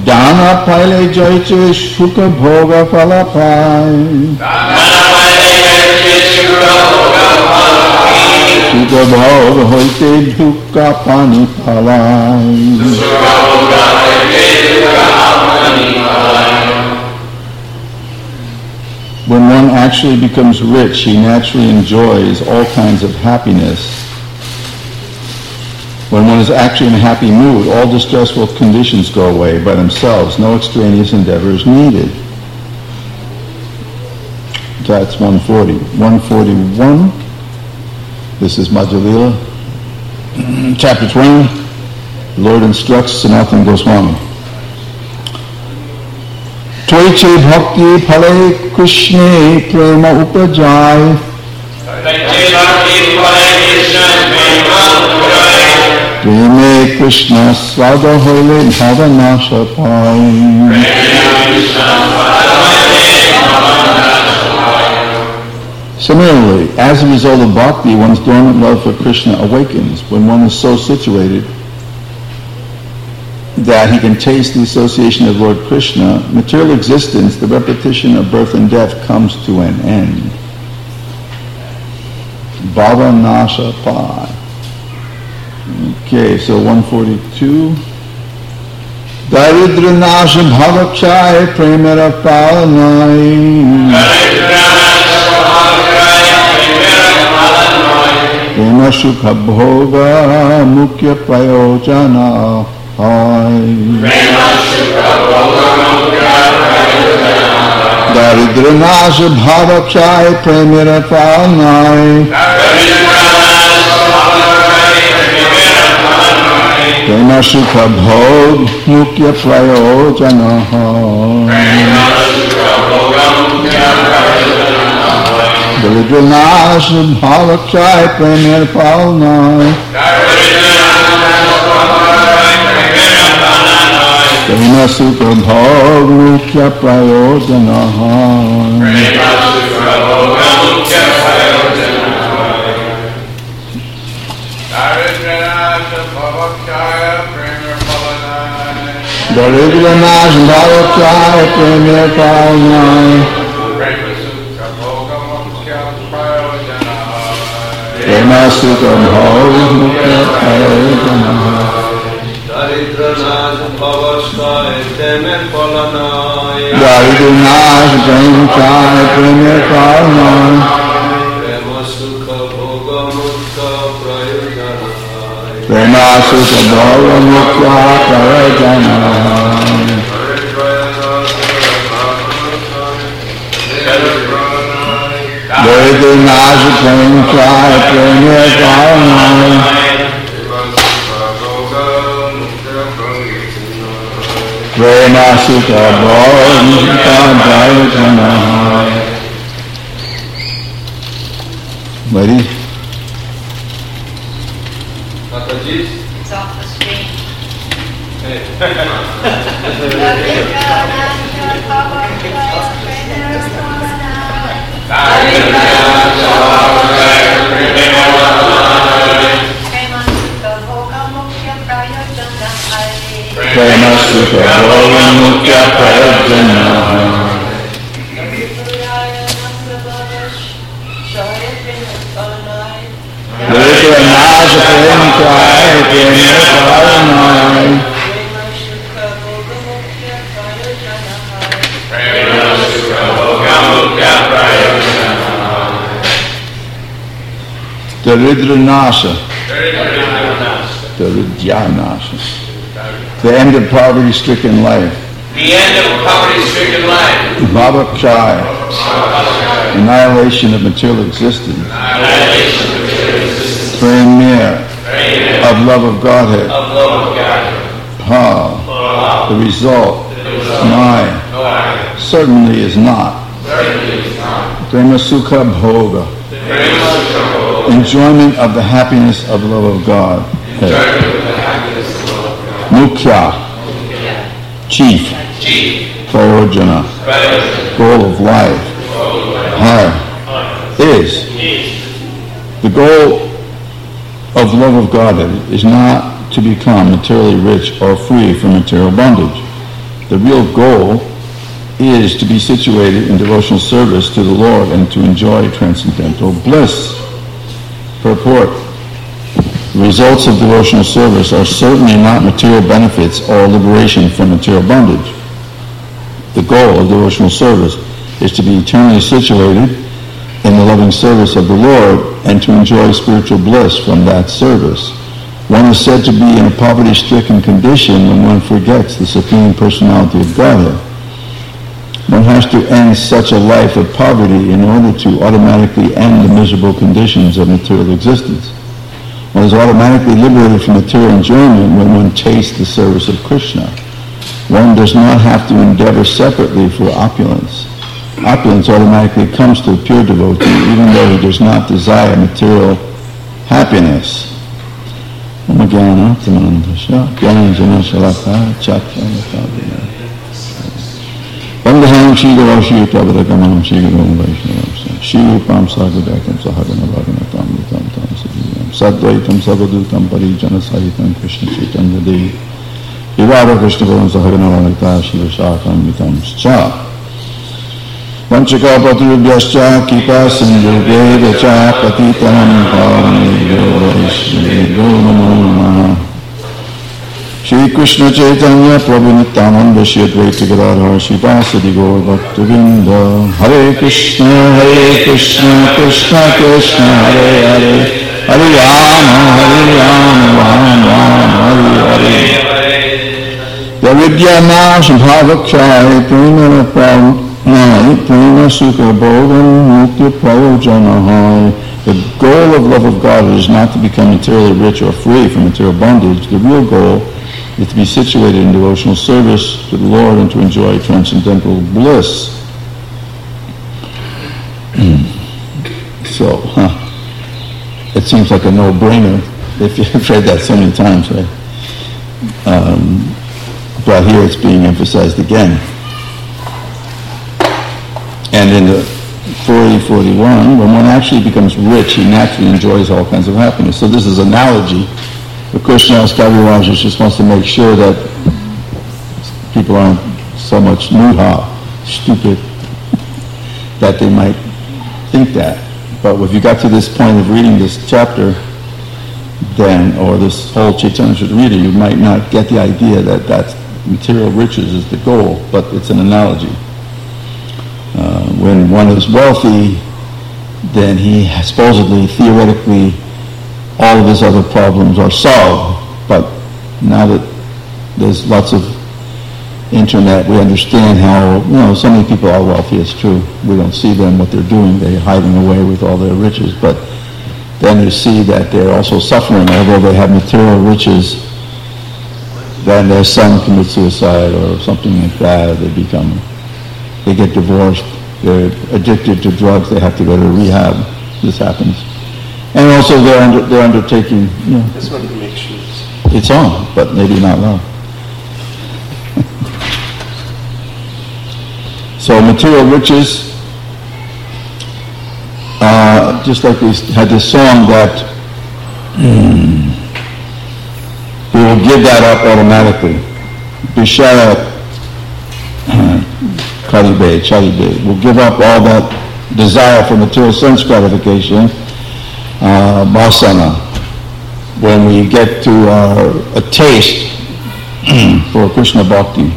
Dana paile joiche sukha bhoga phala pai. Sukha bhoga hoite dukha pani phalai. When one actually becomes rich, he naturally enjoys all kinds of happiness. When one is actually in a happy mood, all distressful conditions go away by themselves. No extraneous endeavor is needed. That's 140. 141. This is Madhya Lila. Chapter 20. The Lord instructs Sanatana Goswami. Tvaiche bhakti phale Krishna prema upajai. Preme Krishna svada hoile bhavanasha pai. Similarly, as a result of bhakti, one's dormant love for Krishna awakens when one is so situated that he can taste the association of Lord Krishna. Material existence, the repetition of birth and death, comes to an end. Bhavanasha pai. Okay, so 142. Daridra nasha bhavakshaya premera palanai. Prema sukha bhoga mukhya prayojana. Daridra nasha bhavakshaya premera palanai. Prema sukha bhog mukhya prayojana. Daridra nasha bhavakshaya premera palanai. Prema sukha bhog mukhya prayojana. Daridra nasha bhavakshaya premera palanai. Prema sukha bhog mukhya prayojana. Daridra nasha bhavakshaya premera palanai. Daridra nasha bhavakshaya premera palanai. Prema sukha bhoga mukhya prayojana. Prema sukha bhoga mukhya prayojana. Daridra nasha bhavakshaya premera palanai. Prema sukha bhoga mukhya prayojana. Ready? It's off the screen. Prema sukha bhoga mukhya prayojana. Daridra nasha bhavakshaya premera palanai. Daridra nasha. Daridya nasha. The end of poverty-stricken life. The end of poverty-stricken life. Bhavakshaya. Annihilation of material existence. Premera. Of love of Godhead. Pa. The result. Maya. Certainly is not. Prema sukha bhoga. Enjoyment of the happiness of the love of God. Mukhya. Chief. Prayojana. Goal of life. Is. The goal of the love of God is not to become materially rich or free from material bondage. The real goal is to be situated in devotional service to the Lord and to enjoy transcendental bliss. Purport. The results of devotional service are certainly not material benefits or liberation from material bondage. The goal of devotional service is to be eternally situated in the loving service of the Lord and to enjoy spiritual bliss from that service. One is said to be in a poverty-stricken condition when one forgets the Supreme Personality of Godhead. One has to end such a life of poverty in order to automatically end the miserable conditions of material existence. One is automatically liberated from material enjoyment when one tastes the service of Krishna. One does not have to endeavor separately for opulence. Opulence automatically comes to a pure devotee even though he does not desire material happiness. Vandaham Shri Guru Shri Prabhudakamam Shri Guru Vaishnavam Shri Rupam Sagadakam Sahagana Bhagavatam Vitam Tam Sadhiyam Sadvaitam Savadutam Parijana Sahitam Krishna Chaitanya Devi Ivara Krishna Bhavam Sahagana Bhagavata Shri Vishakam Vitam Cha Vanchaka Patrubhyascha Kipa Sindhurveda Cha Patitanam Pavanebhyo Vaishnavebhyo Namo Namaha Shri Krishna Chaitanya Prabhu Nityananda Shri Advaita Gadadhar Srivasadi Gaur Bhaktavinda Hare Krishna Krishna Krishna Hare Hare Hare Rama Rama Rama Hare Hare Yavidyana Shambhavakshay Prima Pranay Prima Sukha Bhogan Mukti Prayojanahai. The goal of love of God is not to become materially rich or free from material bondage. The real goal is to be situated in devotional service to the Lord and to enjoy transcendental bliss. So, it seems like a no-brainer if you've read that so many times, right? But here it's being emphasized again. And in the 40-41, when one actually becomes rich, he naturally enjoys all kinds of happiness. So this is analogy. But Krishnadas Kaviraj just wants to make sure that people aren't so much nuha, stupid, that they might think that. But if you got to this point of reading this chapter, then, or this whole Chaitanya Charitamrita, you might not get the idea that that's material riches is the goal, but it's an analogy. When one is wealthy, then he supposedly, theoretically, all of his other problems are solved. But now that there's lots of internet, we understand how, so many people are wealthy, it's true. We don't see them, what they're doing. They're hiding away with all their riches. But then you see that they're also suffering. Although they have material riches, then their son commits suicide or something like that. They get divorced. They're addicted to drugs. They have to go to rehab. This happens. And also they're undertaking, This one to make shoes. It's on, but maybe not love. So material riches, just like we had this song that we will give that up automatically. Bishara Chalibe. We'll give up all that desire for material sense gratification, vasana, when we get to a taste for Krishna Bhakti.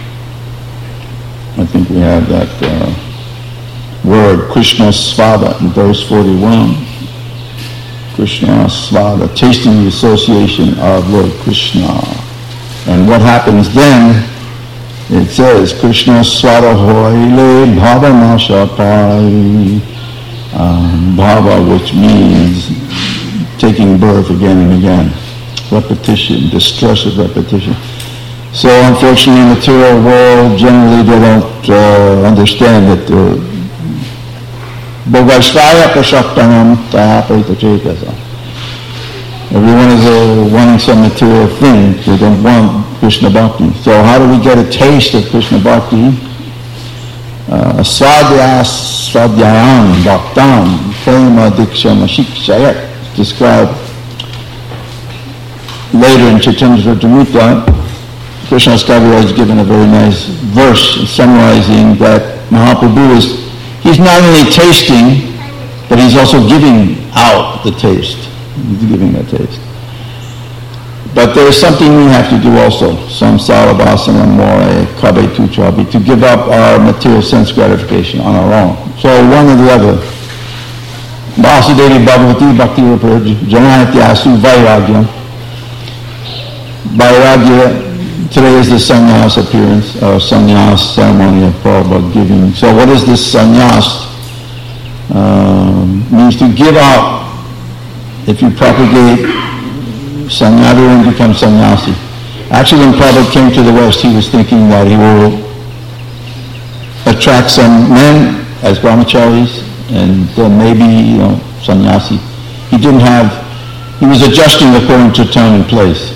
I think we have that word, Krishna Svada, in verse 41. Krishna Svada, tasting the association of Lord Krishna. And what happens then? It says, Krishna Svada hoile bhava nasha pai. Bhava, which means taking birth again and again. Repetition, the stress of repetition. So unfortunately in the material world, generally they don't understand that Bhogashvaya prashaktanam tayaparita chetasa. Everyone is wanting some material thing. They don't want Krishna Bhakti. So how do we get a taste of Krishna Bhakti? Swadhyayam bhaktam prema diksham ashikshayat, described later in Chaitanya Charitamrita, Krishnadas Kaviraj has given a very nice verse summarizing that Mahaprabhu he's not only tasting, but he's also giving out the taste. He's giving a taste. But there's something we have to do also. Samsara vasana more kabe tu chabi, to give up our material sense gratification on our own. So one or the other. Vasudevi Bhagavati Bhakti Rupaj Janayatyasu Vairagya. Vairagya, today is the sannyas appearance, or sannyas ceremony of Prabhupada giving. So what is this sannyas? Means to give up. If you propagate sannyadu and become sannyasi. Actually, when Prabhupada came to the West, he was thinking that he will attract some men as brahmacharis, and then maybe, sannyasi. He was adjusting according to time and place.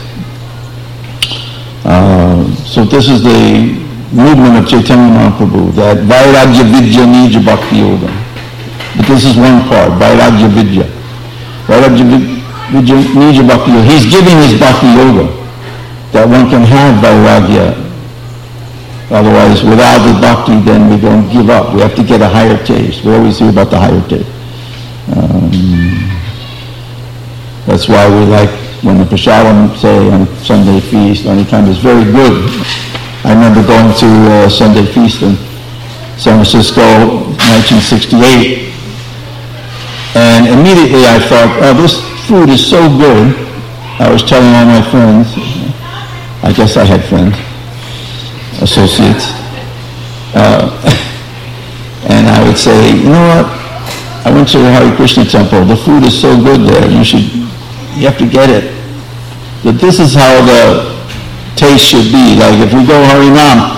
So this is the movement of Chaitanya Mahaprabhu, that Vairagya Vidya Nija Bhakti Yoga. But this is one part, Vairagya Vidya. Vairagya Vidya Nija Bhakti Yoga. He's giving his Bhakti Yoga, that one can have Vairagya. Otherwise, without the Bhakti, then we don't give up. We have to get a higher taste. We always hear about the higher taste. That's why we like when the prasadam, say, on Sunday feast, or any time, is very good. I remember going to a Sunday feast in San Francisco, 1968, and immediately I thought, oh, this food is so good. I was telling all my friends, I guess I had friends, associates, and I would say, you know what, I went to the Hare Krishna temple, the food is so good there, you have to get it. That this is how the taste should be. Like if we go Harinam,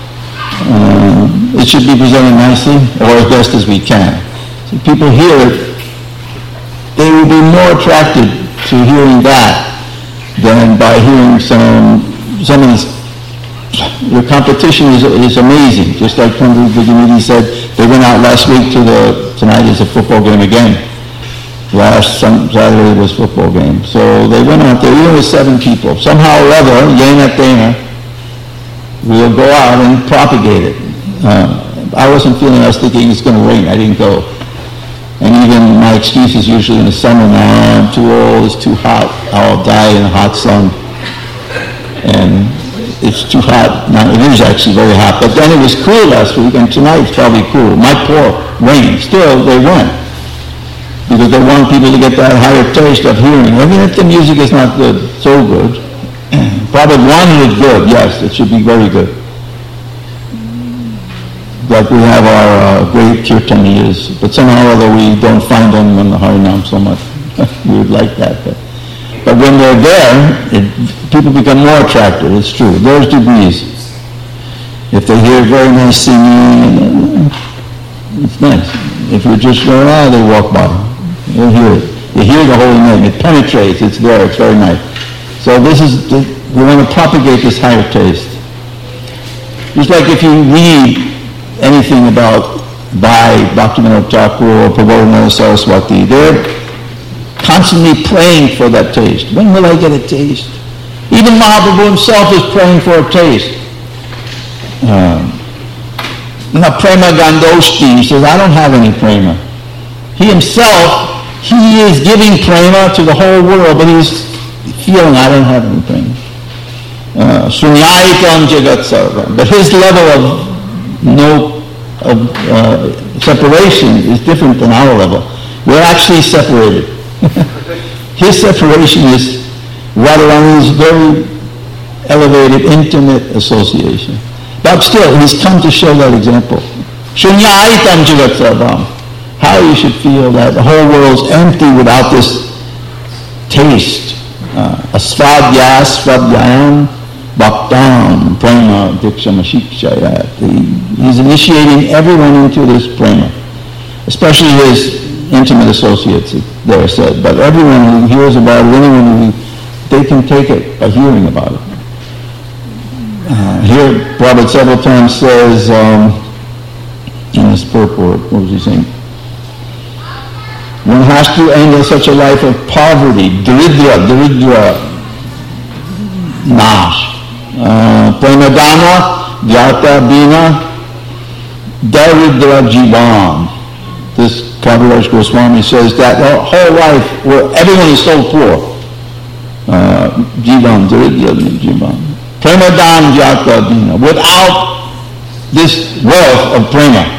it should be presented nicely, or as best as we can. So people hear it, they will be more attracted to hearing that than by hearing some of these. The competition is amazing. Just like Pandit Vijayanidhi said, they went out last week tonight is a football game again. Last Saturday was football game. So they went out there, even with 7 people. Somehow or other, Yena Tena, we'll go out and propagate it. I wasn't feeling, I was thinking it's going to rain. I didn't go. And even my excuse is usually in the summer now, I'm too old, it's too hot, I'll die in the hot sun. And it's too hot. Now, it is actually very hot. But then it was cool last week, and tonight it's probably cool. Might pour rain. Still, they went. Because they want people to get that higher taste of hearing. Even if the music is not good, so good. Probably one is good, yes, it should be very good. Like we have our great kirtaniyas, but somehow or other we don't find them in the Harinam so much. We would like that. But when they're there, people become more attracted, it's true. There's degrees. If they hear very nice singing, it's nice. If you're just going, they walk by. You'll hear it. You hear the holy name. It penetrates. It's there. It's very nice. So we want to propagate this higher taste. Just like if you read anything about Bhaktivinoda Thakur or Prabodhananda Saraswati, they're constantly praying for that taste. When will I get a taste? Even Mahaprabhu himself is praying for a taste. Prema Gandoshti, he says, I don't have any prema. He himself, he is giving prema to the whole world, but he's feeling, I don't have any prema. Sunyaitam Jagat Sarvam. But his level of separation is different than our level. We're actually separated. His separation is Radharani's very elevated, intimate association. But still, he's come to show that example. Shunyaitam Jagat Sarvam. How you should feel that the whole world's empty without this taste. Asvadhyayam bhaktam prema dikshama. He's initiating everyone into this prema. Especially his intimate associates, there said. But everyone who hears about it, anyone they can take it by hearing about it. Here, Prabhupada several times says, in his purport, what was he saying? One has to end such a life of poverty, daridra, nash. Premadana, Vyata Bina, Daridra Jivan. This Kaviraj Goswami says that the whole life, where everyone is so poor. Jivan, Daridra Jivan. Premadana Vyata Bina. Without this wealth of prema.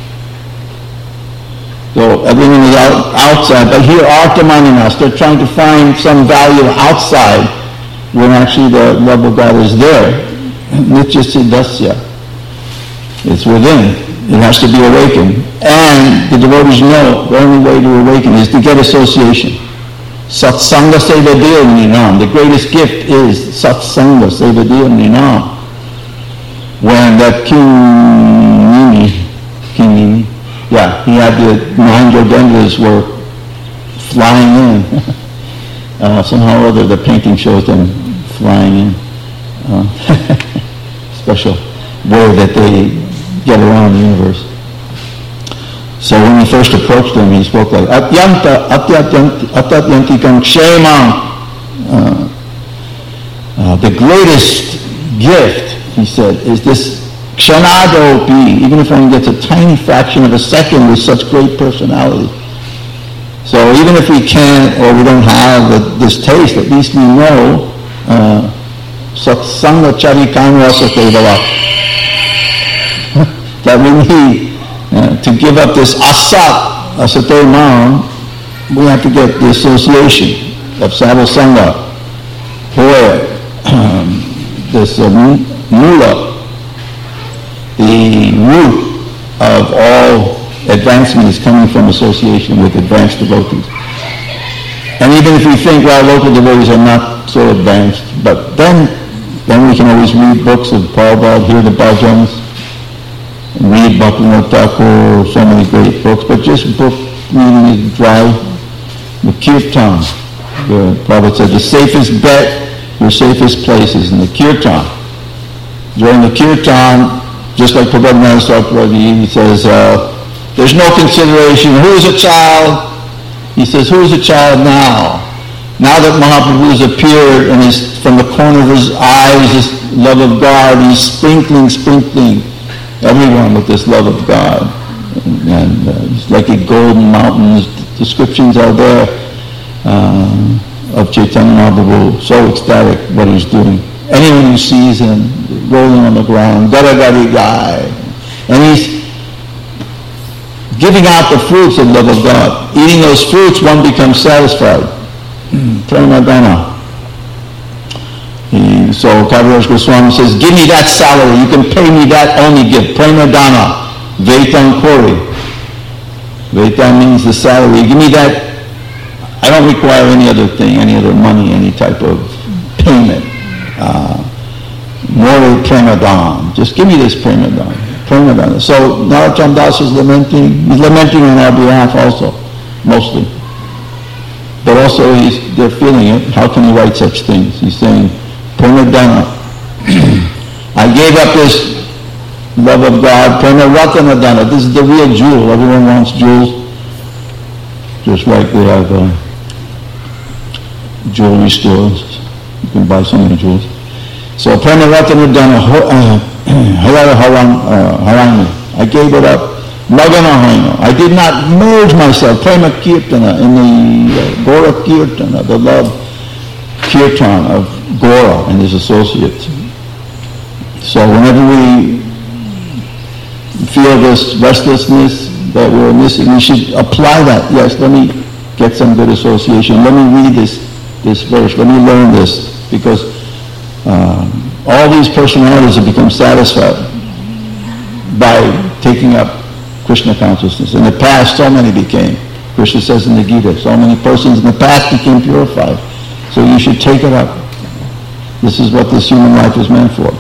So everything is outside, but here Artamaninas, they're trying to find some value outside when actually the love of God is there. Nitya Siddhasya. It's within. It has to be awakened. And the devotees know the only way to awaken is to get association. Satsanga Sevadil Ninam. The greatest gift is Satsanga Sevadil Ninam. When that King Nini, yeah, he had the Mahendra were flying in. Somehow or other, the painting shows them flying in. Special way that they get around the universe. So when he first approached them, he spoke like, Atyanta, Atyatyantikam Kshemam. The greatest gift, he said, is this Kshanado-pi, even if one gets a tiny fraction of a second with such great personality. So even if we can't or we don't have this taste, at least we know Satsanga Charikam Rasatevala. That we need to give up this asate mam, we have to get the association of sadhusanga, poet, this mula, the root of all advancement is coming from association with advanced devotees. And even if we think, well, local devotees are not so advanced, but then we can always read books of Prabhupada, hear the bhajans, read Bhaktivinoda Thakur, so many great books, but just book reading is dry. The kirtan, the Prabhupada said, the safest bet, your safest place is in the kirtan. During the kirtan, just like Prabhupada Saraswati, he says, there's no consideration. Who is a child? He says, who is a child now? Now that Mahaprabhu has appeared and is from the corner of his eyes, this love of God, he's sprinkling everyone with this love of God. And it's like a golden mountain. Descriptions are there of Chaitanya Mahaprabhu, so ecstatic what he's doing. Anyone who sees him rolling on the ground, guy, and he's giving out the fruits of love of God. Eating those fruits, one becomes satisfied. Premadana. So Kaviraj Goswami says, give me that salary, you can pay me that only gift. Premadana. Vetan Kori. Vetan means the salary. Give me that. I don't require any other thing, any other money, any type of payment. More Premadana. Just give me this Premadana. So Narottam Das is lamenting. He's lamenting on our behalf also, mostly. But also they're feeling it. How can he write such things? He's saying, Premadana. I gave up this love of God. Premaratanadana. This is the real jewel. Everyone wants jewels. Just like they have jewelry stores. You can buy so many jewels. So Premaratanadana Harani. I gave it up. Magana. I did not merge myself. Prema Kirtana in the Gora Kirtana, the love Kirtan of Gora and his associates. So whenever we feel this restlessness that we're missing, we should apply that. Yes, let me get some good association. Let me read this verse. Let me learn this, because all these personalities have become satisfied by taking up Krishna consciousness. In the past, so many became. Krishna says in the Gita, so many persons in the past became purified. So you should take it up. This is what this human life is meant for.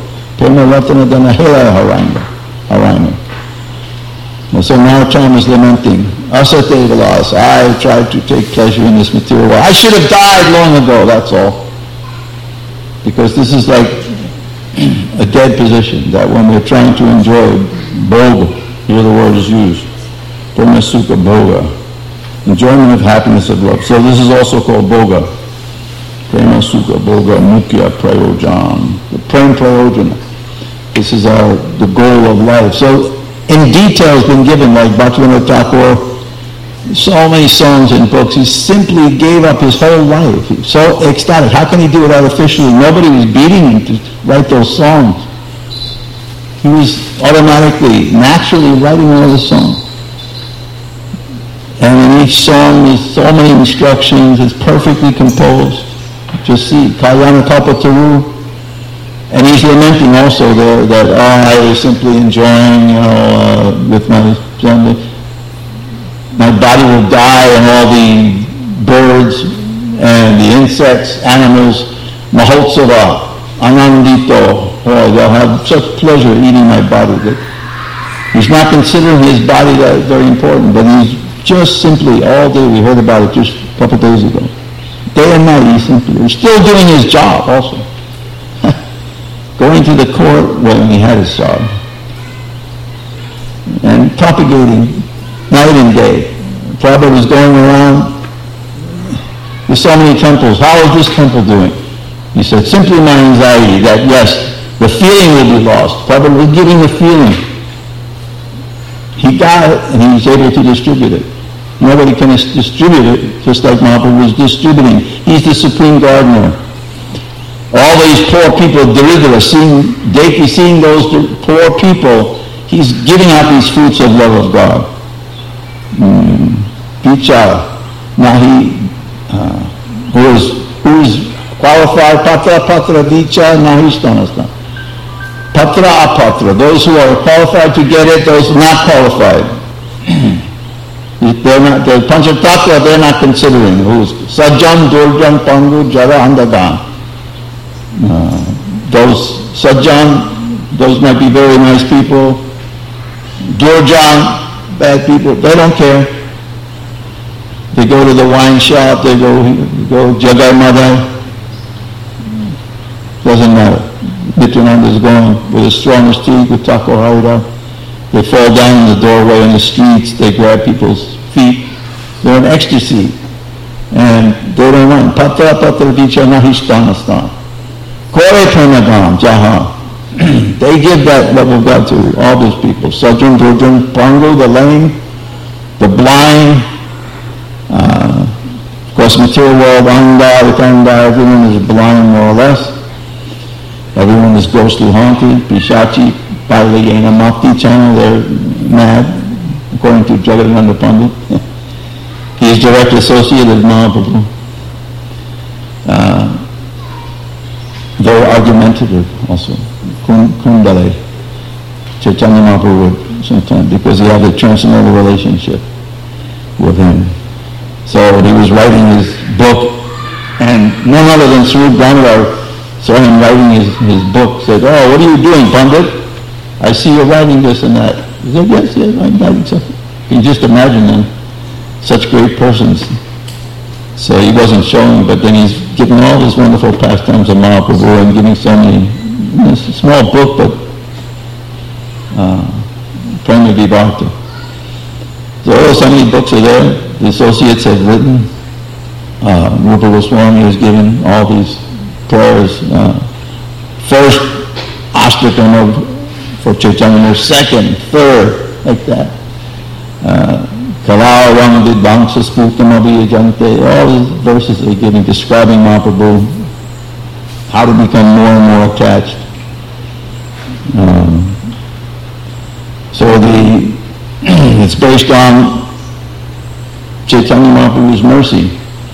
So Narottam is lamenting. Asate Vilas, I tried to take pleasure in this material world. I should have died long ago, that's all. Because this is like a dead position, that when we're trying to enjoy bhoga, here the word is used, Brahmasukha bhoga, enjoyment of happiness of love. So this is also called bhoga. Prema Sukha Bhoga Mukhya Prayojan. The Prem Prayojana. This is the goal of life. So in detail has been given, like Bhaktivinoda Thakur, so many songs and books. He simply gave up his whole life. He was so ecstatic. How can he do it artificially? Nobody was beating him to write those songs. He was automatically, naturally writing all the songs. And in each song there's so many instructions. It's perfectly composed. Just see, Kalyana Kalpataru. And he's lamenting also there that, I was simply enjoying, with my family. My body will die, and all the birds and the insects, animals, Mahotsava, Anandito, they'll have such pleasure eating my body. That he's not considering his body that very important, but he's just simply all day, we heard about it just a couple of days ago. Day and night, he's still doing his job also. Going to the court when he had his job. And propagating night and day. Prabhupada was going around. There's so many temples. How is this temple doing? He said, simply my anxiety that, yes, the feeling will be lost. Prabhupada was giving the feeling. He got it, and he was able to distribute it. Nobody can distribute it, just like Mahaprabhu was distributing. He's the supreme gardener. All these poor people, Daridra, seeing those poor people, he's giving out these fruits of love of God. Picha, now who is qualified, Patra, Dicha, Nahistanasta. Patra, Apatra, those who are qualified to get it, those not qualified. They're Panchatattva, they're not considering. Who's Sajjan, Durjan, Pangu, Jara, Andagan. Those Sajjan, those might be very nice people. Durjan, bad people, they don't care. They go to the wine shop, they go Jagai Mother. Doesn't matter. Nityananda is going with his strongest teeth with Thakur Harida. They fall down in the doorway in the streets, they grab people's feet. They're in ecstasy. And they don't run. Patra Patra Vicha Nahishtanastan. Kore Pranagam Jaha. They give that love of God to all these people. Sajjan, Durjan, Pangu, the lame, the blind, of course material world, Anda, Vitanda, everyone is blind more or less. Everyone is ghostly haunted. Pishachi, Palayena, Mafti channel, they're mad, according to Jagadananda Pandit. He is direct associate of Mahaprabhu. Very argumentative also. Kundale. Chaitanya Mahaprabhu would sometimes, because he had a transcendental relationship with him. So he was writing his book, and none other than Swarup Damodar saw him writing his book, said, "Oh, what are you doing, Pandit? I see you're writing this and that." He said, yes, I'm writing something. You can just imagine them, such great persons. So he wasn't showing, but then he's giving all his wonderful pastimes of Mahaprabhu and giving so many, it's a small book, but Prema Vibhakta. So many books are there. The associates have written. Rupa Goswami has given all these prayers. First, Ashtakam for Chaitanya, second, third, like that. Kalao Ram Vidvamsa Spurtam Abhiyajante, all these verses they're giving, describing Mahaprabhu, how to become more and more attached. So it's based on Chaitanya Mahaprabhu's mercy.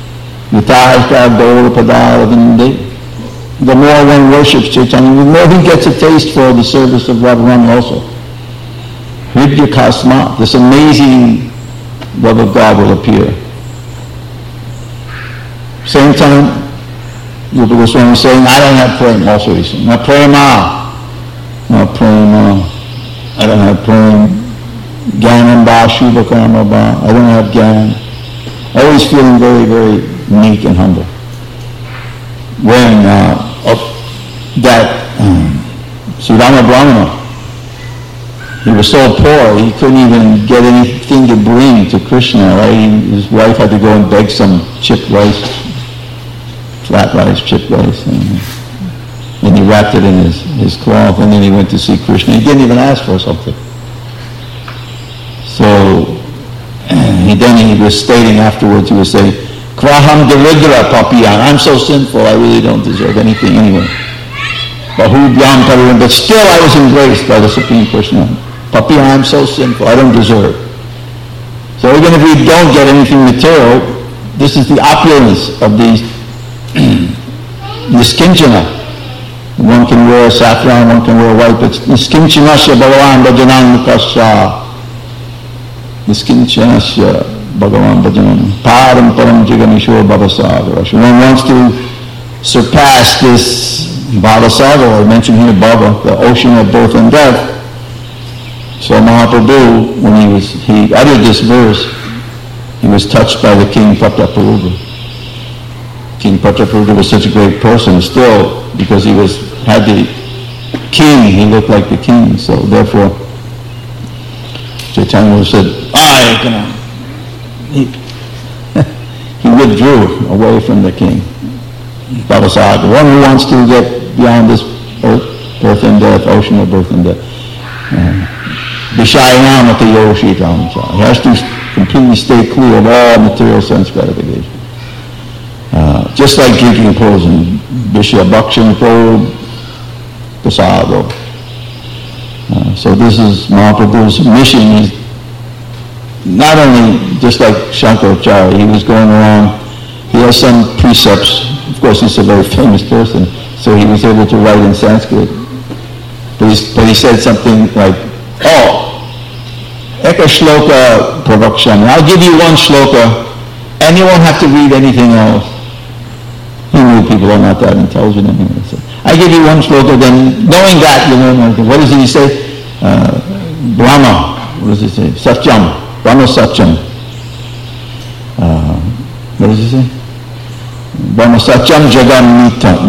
The more one worships Chaitanya, the more he gets a taste for the service of Radharani also. Hridya Kasma, this amazing love of God will appear. Same time, Rupa Goswami is saying, I don't have prema, also he's saying, not prema, I don't have prema, Gyanam ba, Shubha Karma ba, I don't have Gyan. Always feeling very, very meek and humble. When Sudama Brahmana, he was so poor, he couldn't even get anything to bring to Krishna, right? His wife had to go and beg some chipped rice, flat rice, chipped rice. And he wrapped it in his cloth, and then he went to see Krishna. He didn't even ask for something. So he was stating afterwards, he was saying, Kvaham Daridra Papiyan, I'm so sinful, I really don't deserve anything anyway. But still I was embraced by the Supreme Krishna. Papiyan, I'm so sinful, I don't deserve. So even if we don't get anything material, this is the opulence of these Niskinchana. One can wear saffron, one can wear white, but Niskinchana Bhagavan Bhajanan Mukasya. Niskinchana Bhagavan Bhajanan Param Param Jiganisho Bhavasagar. One wants to surpass this Bhavasagar, I mentioned here Bhava, the ocean of birth and death. So Mahaprabhu, when he uttered this verse, he was touched by the King Prataparudra. King Prataparudra was such a great person still, because he had the king, he looked like the king, so therefore Chaitanya said, he withdrew away from the king. Bhavasagar, one who wants to get beyond this birth and death, ocean of birth and death. He has to completely stay clear of all material sense gratification. Just like drinking poison, Vishya Bhakshan Pro Prasado. So this is Mahaprabhu's mission. He's not only just like Shankaracharya, he was going around, he has some precepts. Of course, he's a very famous person, so he was able to write in Sanskrit. But he said something like, Eka shloka pravakshami. I'll give you one shloka, and you won't have to read anything else. He knew people are not that intelligent anyway. So I give you one shloka, then knowing that, you learn everything. What does he say? Brahma. What does he say? Satyam. Brahma Satyam. What does he say? Brahma Satyam Jagam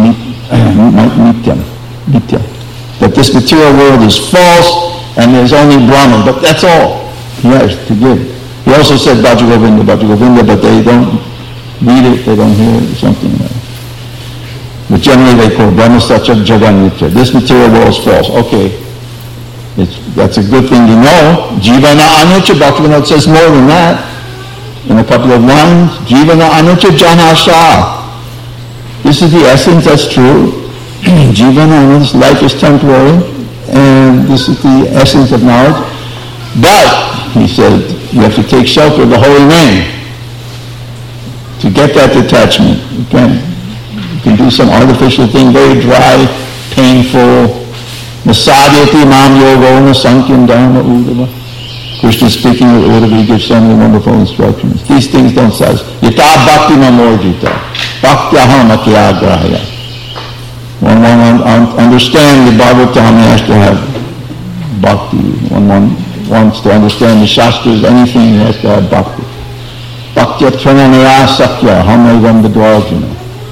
Nitya. That this material world is false, and there's only Brahman, but that's all he has to give. He also said Bhajagovinda, but they don't read it, they don't hear it, or something like that. But generally they call Brahma Satya Jagan Nitya. This material world is false. Okay, that's a good thing to know. Jivana Anucha, Bhaktivinoda says more than that. In a couple of lines, Jivana Anucha Janasha. This is the essence, that's true. Jivana, this life is temporary, and this is the essence of knowledge. But, he said, you have to take shelter of the holy name to get that detachment. You can do some artificial thing, very dry, painful. Nasadyati mam yoga nasankyam dharma udava. Krishna speaking with Uddhava, he gives so many wonderful instructions. These things don't satisfy. Yata bhakti namorjita. Bhakti aham atyagrahya. When one understands the Bhagavatam, he has to have bhakti. When one wants to understand the Shastras, anything, he has to have bhakti. Bhakti atrananaya sakya hamavam vidvarjuna.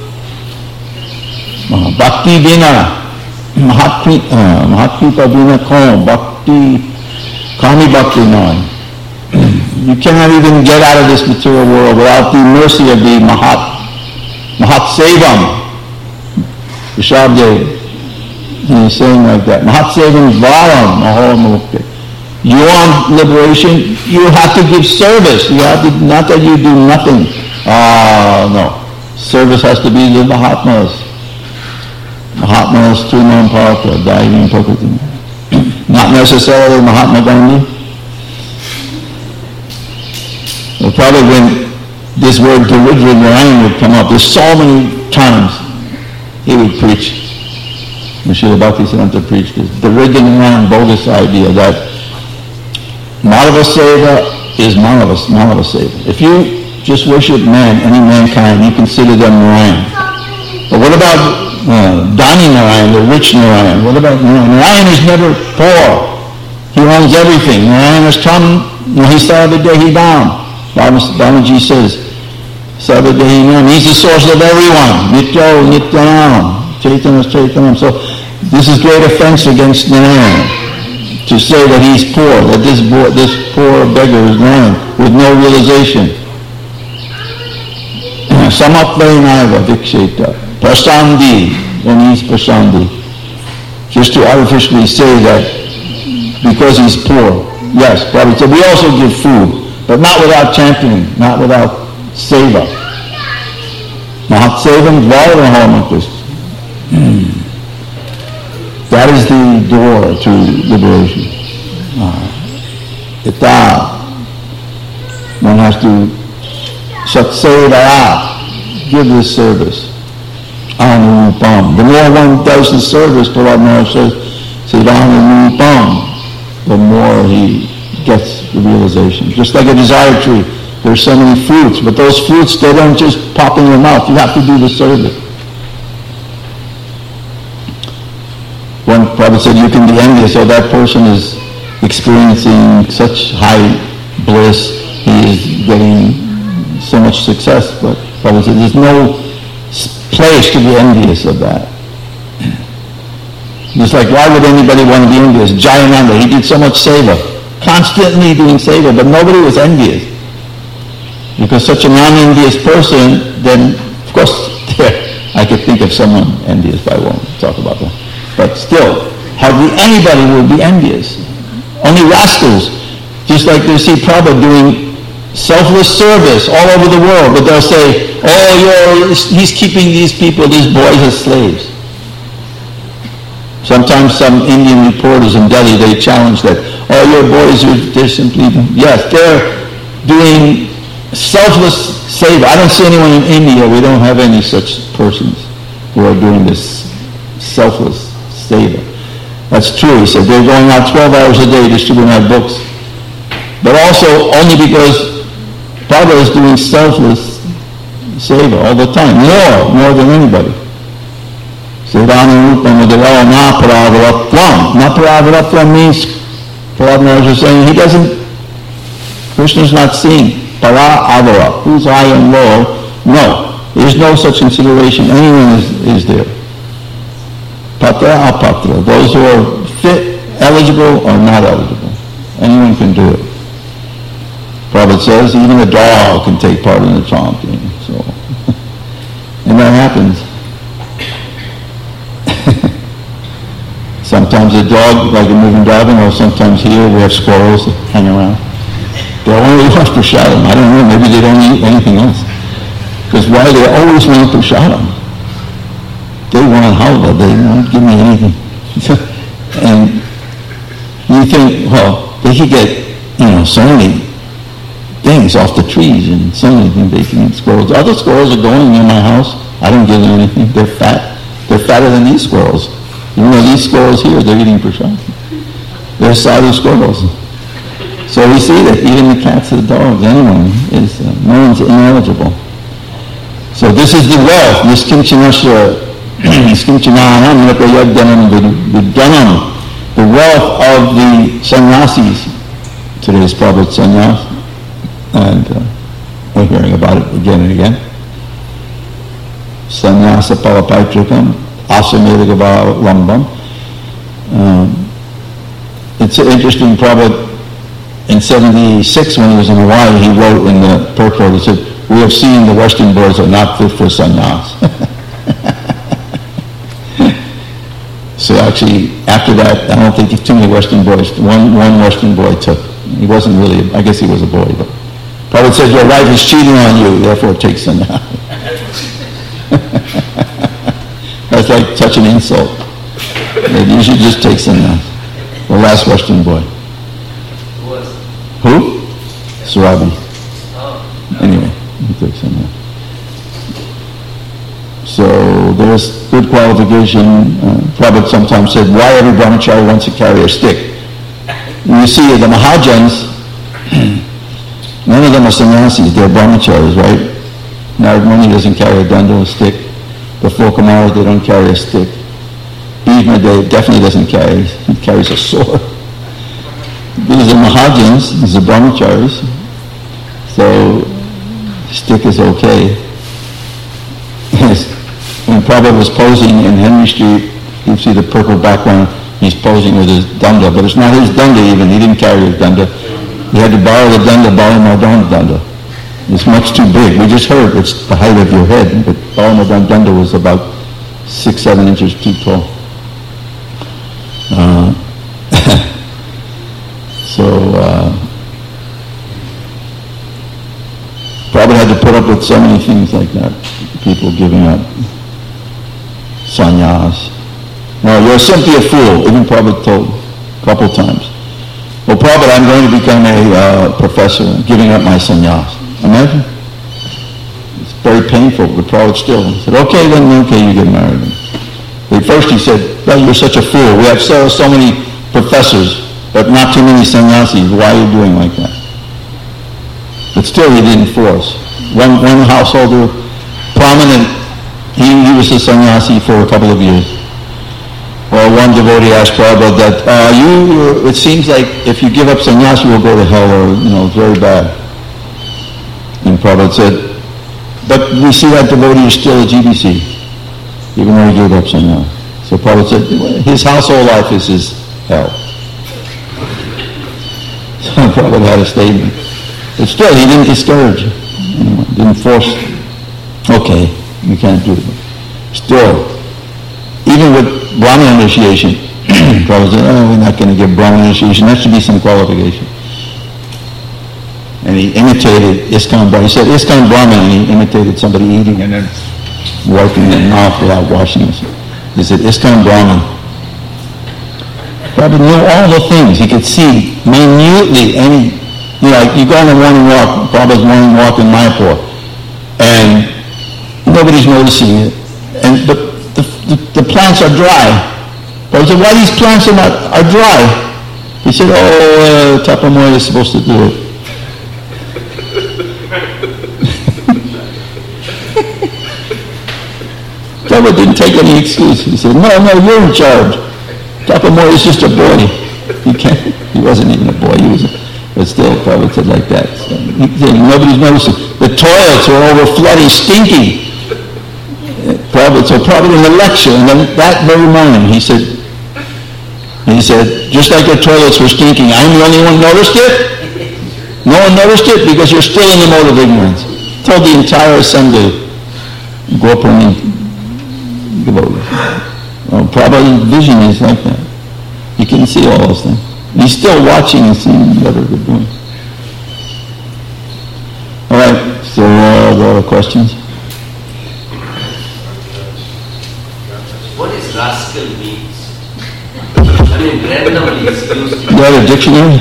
Bhakti vina, mahakrita vina kom, bhakti, kami bhakti nai. You cannot even get out of this material world without the mercy of the Mahat Sevam. Rishabdev, he's saying like that. Mahatsevam varam mahamukti. You want liberation, you have to give service. You have to, not that you do nothing. No. Service has to be the Mahatmas. Mahatmas Tunam Parata, Daivim Prakritim. Not necessarily Mahatma Gandhi. Well, probably when this word Daridra Narayan would come up, there's so many times he would preach. Srila Bhaktisiddhanta preached this Daridra Narayan bogus idea that Madhava Seva is Madhava Seva. If you just worship man, any mankind, you consider them Narayan. But what about Dani Narayan, the rich Narayan? What about Narayan? Narayan is never poor. He owns everything. Narayan has come, he Sarvadehi Dham. Bhamaji says, Sarvadehi Dham. He's the source of everyone. Nityo, Nityanam. Chaitanya, Chaitanya. So this is great offense against Narayan to say that he's poor, that this poor beggar is Narayan with no realization. Samaplainaiva Viksheta. Prasandi, when he's Prasandi. just to artificially say that because he's poor. Yes, Prabhupada said, we also give food, but not without championing, not without seva. Mahat sevam dvaram Krishna. That is the door to liberation. One has to satsevaya, give this service. Anurupam. The more one does the service, Prahlad Maharaj says, Anurupam, the more he gets the realization. Just like a desire tree, there's so many fruits, but those fruits, they don't just pop in your mouth. You have to do the service. One Prabhupada said, you can be envious, so that person is experiencing such high bliss, he is getting so much success, but Prabhupada said, there's no place to be envious of that. Just like, why would anybody want to be envious? Jayananda, he did so much seva, constantly doing seva, but nobody was envious. Because such a non-envious person, then, of course, I could think of someone envious, but I won't talk about that. But still, hardly anybody will be envious. Only rascals, just like they see Prabhupada doing selfless service all over the world, but they'll say, he's keeping these people, these boys as slaves. Sometimes some Indian reporters in Delhi, they challenge that, your boys, they're simply, yes, they're doing selfless seva. I don't see anyone in India, we don't have any such persons who are doing this selfless seva. That's true. He said they're going out 12 hours a day distributing our books. But also only because Prabhupada is doing selfless seva all the time, more than anybody. Naparavaratvam means, Prahlad Maharaj is saying, Krishna's not seeing. Para-avara, who's high and low? No, there's no such consideration. Anyone is there. Patra apatra, those who are fit, eligible, or not eligible. Anyone can do it. Prabhupada says even a dog can take part in the chanting. So, and that happens. Sometimes a dog, like a moving dog, or sometimes here we have squirrels that hang around. They only want prasadam. I don't know, maybe they don't eat anything else. Because why? They always want prasadam. They want halva, they won't give me anything. And you think, well, they could get, so many things off the trees and so many things they can eat. Squirrels. Other squirrels are going near my house. I don't give them anything. They're fat. They're fatter than these squirrels. These squirrels here, they're eating prasadam. They're sadhu squirrels. So we see that even the cats and the dogs, anyone is, no one's ineligible. So this is the wealth, this kimchanasya, skimchananam nipayagdanam vidyanam, the wealth of the sannyasis. Today's Prabhupada sannyas, and we're hearing about it again and again. Sannyasa palapaitrikam, asamedagavalam. It's interesting, Prabhupada, in 76, when he was in Hawaii, he wrote in the purport, he said, we have seen the Western boys are not fit for sannyas. So actually, after that, I don't think too many Western boys, one Western boy took. He wasn't really, I guess he was a boy, but Prabhupada said, your wife is cheating on you, therefore take sannyas. That's like such an insult. Maybe you should just take sannyas. The last Western boy. Who? Surabi. Anyway, he took sannyas. So there's good qualification. Prabhupada sometimes said, why every brahmachari wants to carry a stick? And you see, the Mahajans, none of them are sannyasis, they're brahmacharis, right? Narad Muni doesn't carry a danda, a stick. The four Kumaras, they don't carry a stick. Bhishma definitely doesn't carry, he carries a sword. These are Mahajans, these are brahmacharis, so stick is okay. When Prabhupada was posing in Henry Street, you see the purple background, he's posing with his danda, but it's not his danda even, he didn't carry his danda. He had to borrow the danda, Balamadhan danda. It's much too big. We just heard it's the height of your head, but Balamadhan danda was about 6-7 inches too tall. So, Prabhupada had to put up with so many things like that. People giving up sannyas. No, you're simply a fool. Even Prabhupada told a couple times. Well, Prabhupada, I'm going to become a professor, giving up my sannyas. Imagine. It's very painful, but Prabhupada still said, okay, you get married. But first he said, well, you're such a fool. We have so many professors, but not too many sannyasis. Why are you doing like that? But still he didn't force. One householder, prominent, he was a sannyasi for a couple of years. Well, one devotee asked Prabhupada that, it seems like if you give up sannyas, you will go to hell, or, it's very bad. And Prabhupada said, but we see that devotee is still a GBC, even though he gave up sannyas. So Prabhupada said, his household life is his hell. So Prabhupada had a statement. But still, he didn't discourage, didn't force, okay, you can't do it. Still, even with Brahman initiation, Prabhupada said, we're not going to give Brahman initiation. There should be some qualification. And he imitated ISKCON Brahman. He said ISKCON Brahman, and he imitated somebody eating and then wiping their mouth without washing it. He said ISKCON Brahman. Prabhupada knew all the things. He could see minutely any, you go on a morning walk, Prabhupada's morning walk in Mayapur, and nobody's noticing it. But the plants are dry. But I said, why these plants are dry? He said, Tapamoy is supposed to do it. Prabhupada didn't take any excuse. He said, no, you're in charge. Tapamoy is just a boy. He wasn't even a boy. But still, Prabhupada said like that. So nobody's noticing. The toilets were overflowing, stinking. So Prabhupada in the lecture, and then that very morning, he said, just like your toilets were stinking, I'm the only one noticed it? No one noticed it because you're still in the mode of ignorance. Told the entire assembly, Gopani devotees. Prabhupada's vision is like that. You can see all those things. He's still watching and seeing whatever they're doing. All right, so there are questions? What is rascal means? Randomly it's used. You have a dictionary?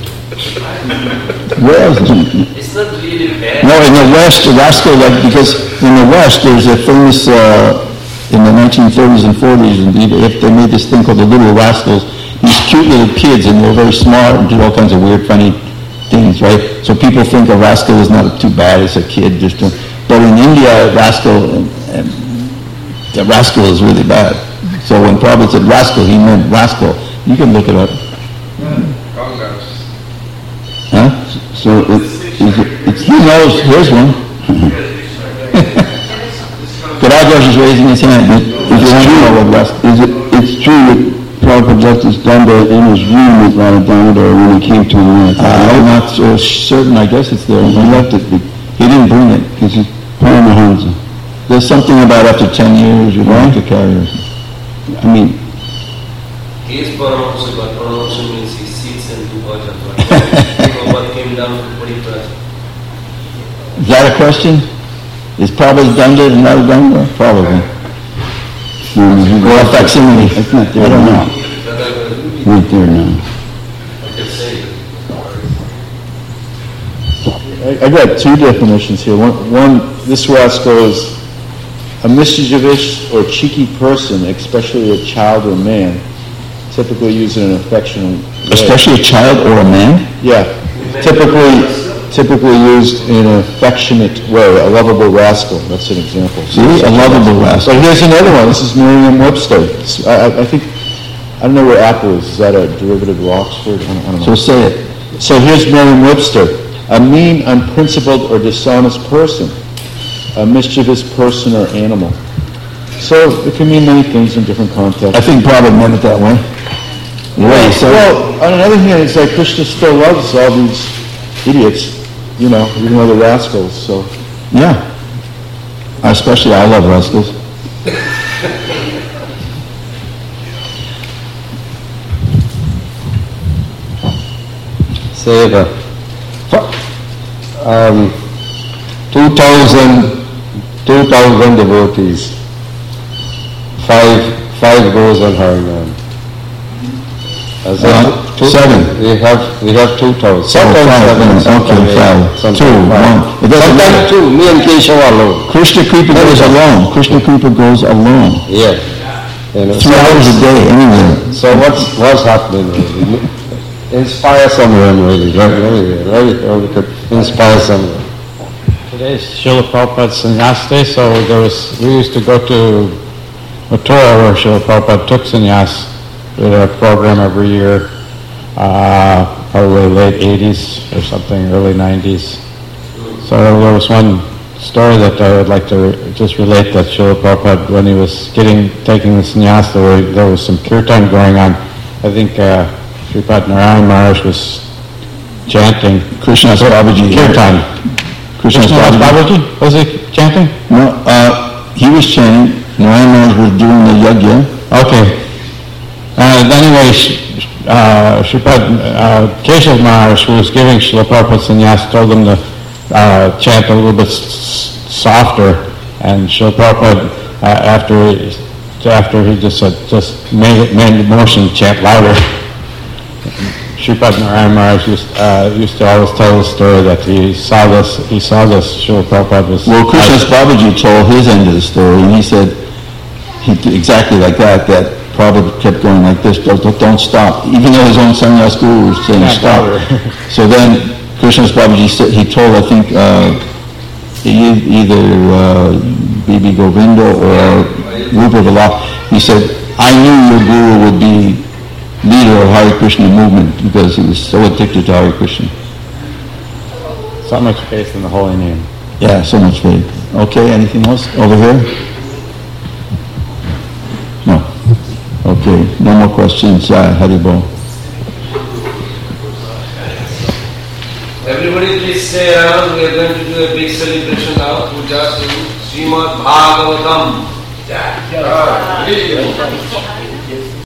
Where else? It's not really bad. No, in the West, rascal, because in the West there's a famous, in the 1930s and 40s, indeed, if they made this thing called the Little Rascals, these cute little kids, and they're very smart and do all kinds of weird, funny things, right? So people think a rascal is not too bad, it's a kid. But in India, the rascal is really bad. So when Prabhupada said rascal, he meant rascal. You can look it up. Huh? So it's he knows. Here's one. Karajas is raising his hand. It's true that Prabhupada left his danda in his room with Radha when he came to America. I'm not so certain. I guess it's there. He left it. He didn't bring it because he's Paramahansa. There's something about after 10 years you don't have to carry it. I mean, He is Paramahansa, but Paramahansa means he sits and do bhajan. Prabhupada came down to 20%. Is that a question? Is Prabhupada's danda and not a danda? Probably. Or a facsimile. It's not there. I don't know. It's not there now. I got two definitions here. One, this rascal is a mischievous or cheeky person, especially a child or man, typically used in an affectionate way. Especially a child or a man? Yeah. Typically used in an affectionate way, a lovable rascal. That's an example. See, a lovable rascal. But here's another one. This is Merriam-Webster. I think, I don't know where Apple is. Is that a derivative of Oxford? I don't know. So say it. So here's Merriam-Webster. A mean, unprincipled, or dishonest person. A mischievous person or animal. So it can mean many things in different contexts. I think Prabhupada meant it that way. Well, on the other hand, it's like Krishna still loves all these idiots, even though they're rascals, so. Yeah. Especially I love rascals. Seva. 2,000 devotees. Five goes on Harinam. Seven. We have 2,000. Sometimes five. Two, one. Sometimes two. Me and Keshava alone. Krishna Kripa goes alone. Krishna Kripa goes alone. Yeah. 3 hours a day, anywhere. So what's happening really? Inspire someone really. Right? We could inspire someone. Today's Srila Prabhupada's sannyas day, so we used to go to Mathura where Srila Prabhupada took sannyas. We had a program every year, probably late 80s or something, early 90s. So there was one story that I would like to just relate that Srila Prabhupada, when he was taking the sannyas, there was some kirtan going on. I think Sripad Narayan Maharaj was chanting Krishna's Babaji. Kirtan. Krishna's Babaji? Was he chanting? No, he was chanting. Narayan Maharaj was doing the yajna. Okay. Anyway, Sripad Keshav Maharaj, who was giving Srila Prabhupada sannyas, told him to chant a little bit softer, and Srila Prabhupada, after he just made the motion to chant louder. Sripad Narayan Maharaj used to always tell the story that he saw this Srila Prabhupada was... Well, Krishna's Babaji told his end of the story, and he said, exactly like that Prabhupada kept going like this, don't stop, even though his own sannyas guru was saying stop. So then Krishna's Babaji said, he told, I think, either B.B. Govinda or Rupa Vallabh, he said, I knew your guru would be leader of Hare Krishna movement because he was so addicted to Hare Krishna. So much faith in the holy name. Yeah, so much faith. Okay, anything else over here? No. Okay, no more questions. Haribol. Everybody please stay around. We are going to do a big celebration now. Puja to Srimad Bhagavatam.